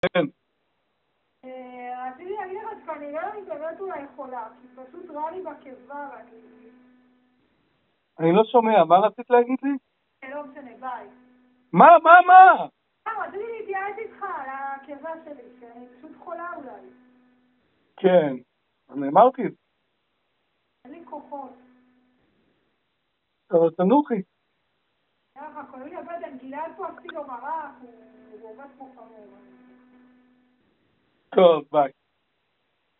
כן. רציתי להגיד לך שכנראה אני באמת אולי חולה, כי פשוט רע לי בקיבה ואני... אני לא שומע, מה רצית להגיד לי? לא משנה, ביי. מה? רציתי להתייעץ איתך על הקיבה שלי, שאני פשוט חולה אולי. כן, אני אמרתי את זה. אין לי כוחות. אבל תנוחי. ככה, כולל לי הבטן, גלעד פה עשיתי לו מרק, הוא עובד כמו חמור. טוב, ביי.